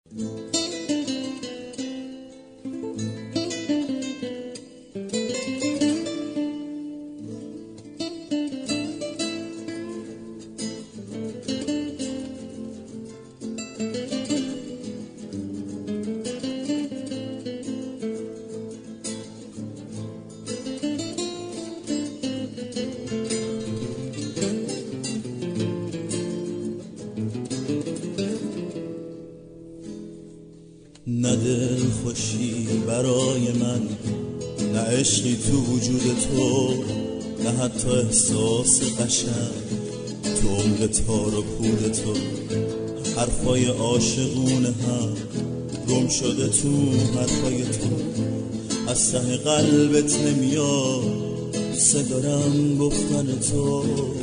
نه دل خوشی برای من، نه عشقی تو وجود تو، نه حتی احساس قشنگ تو عمق تار و پود تو. حرفای عاشقونه هم گم شده تو حرفای تو، از ته قلبت نمیاد صدا دارم گفتن تو.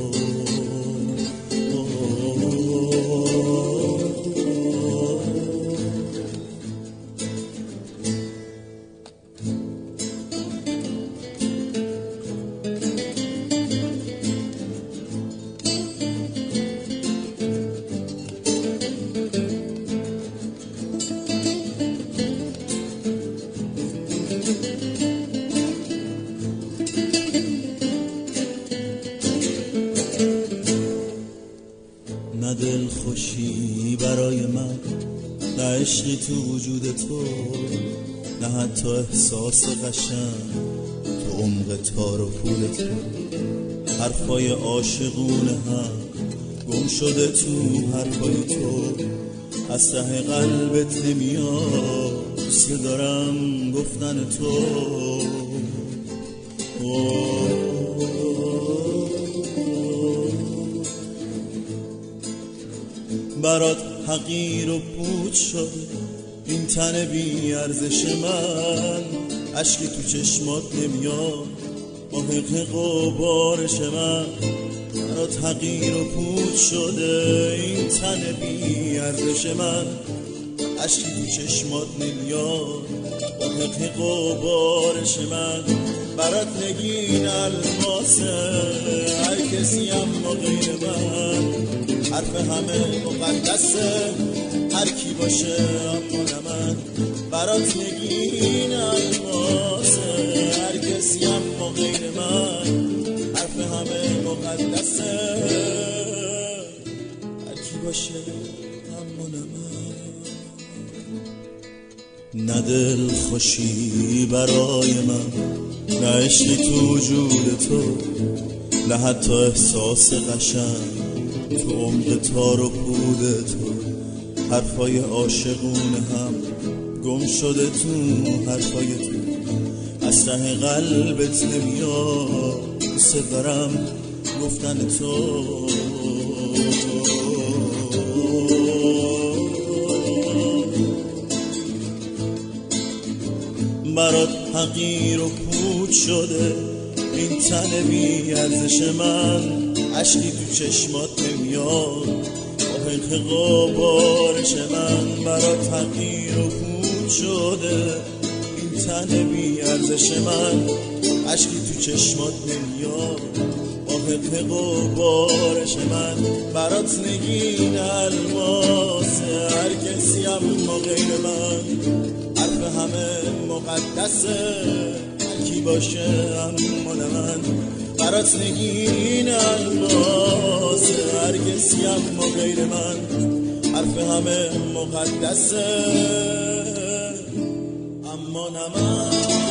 نه دل خوشی برای من، نه عشقی تو وجود تو، نه حتی احساس قشنگ تو عمق تار و پود تو. حرفای عاشقونه هم گم شده تو حرفای تو، از ته قلبت نمیاد صدا دارم گفتن تو. برات حقیر و پوچ شد این تن بی ارزش من، اشکی تو چشمات نمیاد با حقیق و بارش من. برات حقیر و پوچ شده این تن بی ارزش من، اشکی تو چشمات نمیاد با حقیق و بارش من. برات نگین الماسه هر کسی اما غیر من، حرف همه مقدسه هر کی باشه اما نه من. برات نگین الماسه هر کسی اما غیر من، حرف همه مقدسه هر کی باشه اما نه من. نه دل خوشی برای من، نه عشقی تو وجود تو، نه حتی احساس قشنگ تو عمق تار و پود تو. حرفای عاشقونه هم گم شده تو حرفای تو، از ته قلبت نمیاد صدا دارم گفتن تو. برات حقیر و پوچ شده این تن بی ارزش من، اشکی تو چشمات نمیاد با حقیق و بارش من. برات حقیر و پوچ شده این تن بی ارزش من، اشکی تو چشمات نمیاد با حقیق و بارش من. برات نگین الماسه هر کسی اما غیر من، حرف همه مقدسه هر کی باشه اما نه من. برات نگین الماسه هر کسی اما غیر من، حرف همه مقدسه اما نه من.